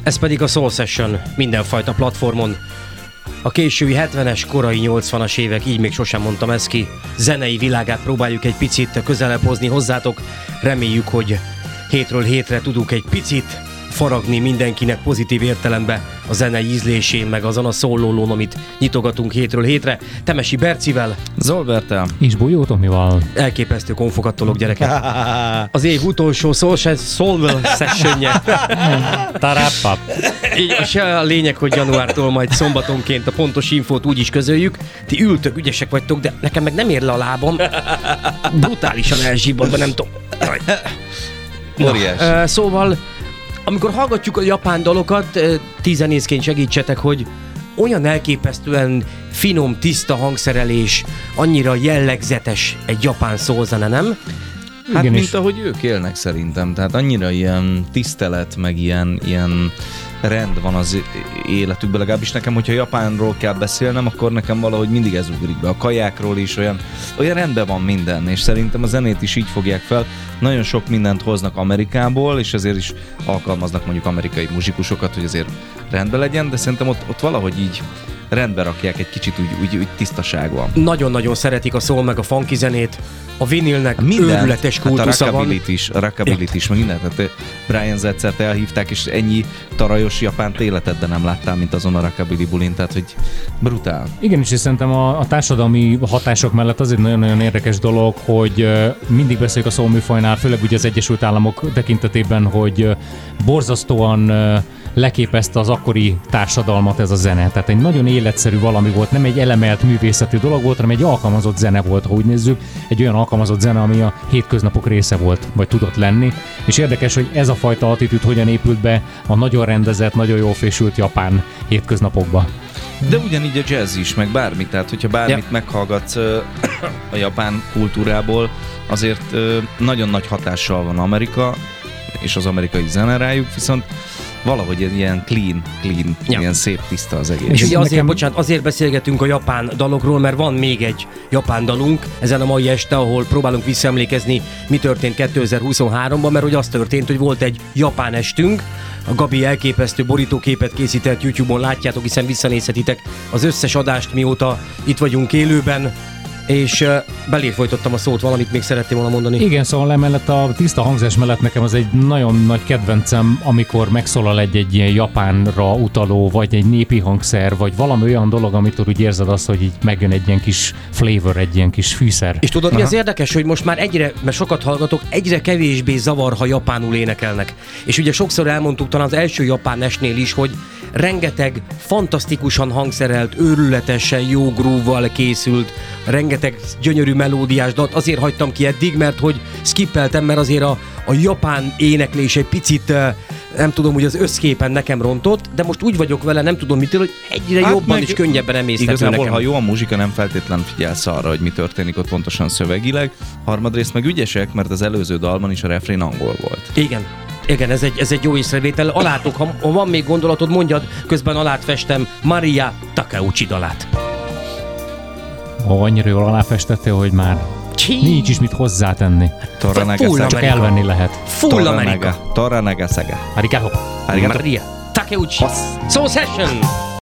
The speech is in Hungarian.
Ez pedig a Soul Session mindenfajta platformon. A késői 70-es, korai 80-as évek, így még sosem mondtam ezt ki, zenei világát próbáljuk egy picit közelebb hozni hozzátok. Reméljük, hogy hétről hétre tudunk egy picit faragni mindenkinek pozitív értelembe a zenei ízlésén, meg azon a szólólón, amit nyitogatunk hétről hétre. Temesi Bercivel, Zolbertel és Bújó Tomival. elképesztő konfokat tolok, gyerekek. Az év utolsó Soul Sessionje. Tarappap. Így se a lényeg, hogy januártól majd szombatonként a pontos infót úgy is közöljük. Ti ültök, ügyesek vagytok, de nekem meg nem ér le a lábam. Brutálisan elzsibbadva, nem tudom. óriási. Szóval, amikor hallgatjuk a japán dalokat, ti zenészként segítsetek, hogy olyan elképesztően finom, tiszta hangszerelés, annyira jellegzetes egy japán szózene, nem? Hát Igen, mint és ahogy ők élnek szerintem, tehát annyira ilyen tisztelet, meg ilyen rend van az életükben, legalábbis nekem, hogyha Japánról kell beszélnem, akkor nekem valahogy mindig ez ugrik be. A kajákról is olyan rendben van minden, és szerintem a zenét is így fogják fel. Nagyon sok mindent hoznak Amerikából, és ezért is alkalmaznak mondjuk amerikai muzsikusokat, hogy azért rendben legyen, de szerintem ott valahogy így rendbe rakják egy kicsit úgy tisztaság van. Nagyon-nagyon szeretik a soul meg a funky zenét, a vinilnek Mindent, őrületes kultusza hát a van. rockabilit is, meg mindent. Hát Brian Zetzert elhívták, és ennyi tarajos japánt életedben nem láttál, mint azon a rockabilly bulin, tehát hogy brutál. igen, és szerintem a társadalmi hatások mellett az egy nagyon-nagyon érdekes dolog, hogy mindig beszéljük a soul műfajnál, főleg ugye az Egyesült Államok tekintetében, hogy borzasztóan leképezte az akkori társadalmat ez a zene. Tehát egy nagyon életszerű valami volt, nem egy elemelt művészeti dolog volt, hanem egy alkalmazott zene volt, ha úgy nézzük. Egy olyan alkalmazott zene, ami a hétköznapok része volt, vagy tudott lenni. És érdekes, hogy ez a fajta attitűd hogyan épült be a nagyon rendezett, nagyon jól fésült japán hétköznapokba. De ugyanígy a jazz is, meg bármi, tehát hogyha bármit meghallgatsz a japán kultúrából, azért nagyon nagy hatással van Amerika, és az amerikai zene rájuk, viszont valahogy egy ilyen clean, ilyen szép, tiszta az egész. És ugye azért beszélgetünk a japán dalokról, mert van még egy japán dalunk ezen a mai este, ahol próbálunk visszaemlékezni, mi történt 2023-ban, mert hogy az történt, hogy volt egy japán estünk. A Gabi elképesztő borítóképet készített, YouTube-on látjátok, hiszen visszanézhetitek az összes adást, mióta itt vagyunk élőben, és beléd folytottam a szót, valamit még szeretném volna mondani. Igen, szóval emellett a tiszta hangzás mellett nekem az egy nagyon nagy kedvencem, amikor megszólal egy ilyen japánra utaló, vagy egy népi hangszer, vagy valami olyan dolog, amitől úgy érzed azt, hogy így megjön egy ilyen kis flavor, egy ilyen kis fűszer. És tudod, mi az érdekes, hogy most már mert sokat hallgatok, egyre kevésbé zavar, ha japánul énekelnek. És ugye sokszor elmondtuk talán az első japán esnél is, hogy rengeteg fantasztikusan hangszerelt, őrületesen jó groove-val készült, rengeteg gyönyörű melódiás dalt azért hagytam ki eddig, mert hogy skippeltem, mert azért a japán éneklés egy picit, nem tudom, hogy az összképen nekem rontott, de most úgy vagyok vele, nem tudom mitől, hogy egyre jobban és könnyebben emésztető igazából, nekem. ha jó a muzsika, nem feltétlen figyelsz arra, hogy mi történik ott pontosan szövegileg. Harmadrészt meg ügyesek, mert az előző dalban is a refrén angol volt. Igen, ez egy jó észrevétel. Alátok, ha van még gondolatod, mondjad, közben alát festem Maria Takeuchi dalát. Annyira jól aláfestettél, hogy már nincs is mit hozzátenni. Csak elvenni lehet. Full Amerika. Toranaga Saga. Arigato. Maria Takeuchi. Soul Session.